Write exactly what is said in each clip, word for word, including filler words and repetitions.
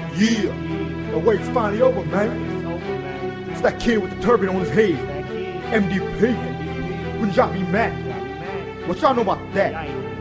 Yeah, the wait's finally over, man. It's that kid with the turban on his head. M D P. Wouldn't y'all be mad? What y'all know about that?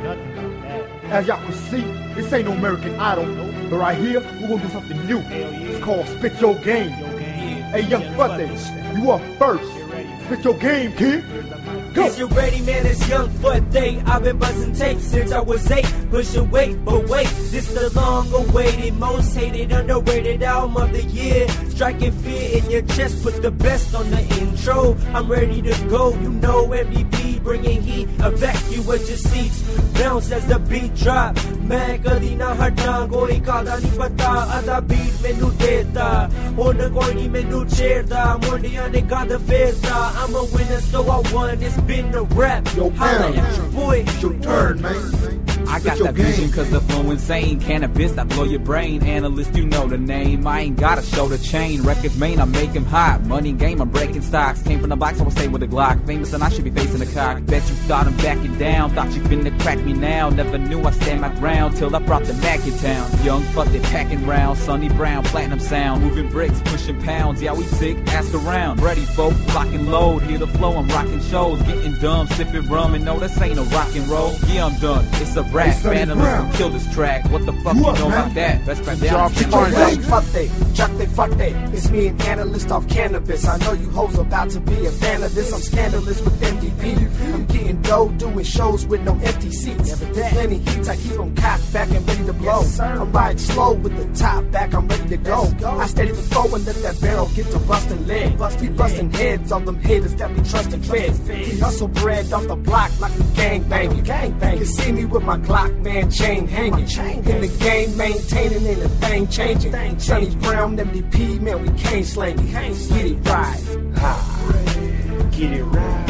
As y'all can see, this ain't no American Idol. But right here, we're gonna do something new. It's called Spit Your Game. Hey, young Futte, you up first. Spit your game, kid. Go. Is you ready, man? It's Young Futte. I've been buzzing tapes since I was eight. Pushing weight, but wait, this the long-awaited, most hated, underrated album of the year. Striking fear in your chest, put the best on the intro. I'm ready to go, you know M D P bringing heat, evacuate your seats. Bounce as the beat drop. मैं कदी ना हटा कोई कादा नहीं पता आधा beat मैनू देता होने कोई नहीं मैनू छेड़ता मुंडियां ने गादा फेरता I'm a winner so I won. It's been a rap. Yo, Holla at your boy. It's your turn, man. I got that vision cause the flow insane. Cannabis, I blow your brain. Analyst, you know the name. I ain't gotta show the chain. Records main, I make him hot. Money game, I'm breaking stocks. Came from the box, I will stay with a Glock. Famous and I should be facing the cock. Bet you thought I'm backing down. Thought you finna crack me now. Never knew I stand my ground till I brought the Mac in town. Young Futte packing rounds. Sonny Brown, platinum sound. Moving bricks, pushing pounds. Yeah, we sick, ask around. Ready, folk, lock and load. Hear the flow, I'm rocking shows. Getting dumb, sipping rum. And no, this ain't no rock and roll. Yeah, I'm done. It's a rap. Man, let's kill this track. What the fuck you, you know man? About that? Let's back down. Young Futte, Chuck they Futte. It's me, an analyst off cannabis. I know you hoes about to be a fan of this. I'm scandalous with M D P. I'm getting dough, doing shows with no empty seats. Plenty heats, I keep them cocked back and ready to blow. I'm riding slow with the top back, I'm ready to go. I steady the flow and let that barrel get to busting legs. We busting heads on them haters that we trust and fed. We hustle bread off the block like we gang banging. You can see me with my Glock, man, chain hanging. In the game, maintaining, ain't a thing changing. Sonny Brown, M D P, man, we can't slang it. Get it right. Get it right.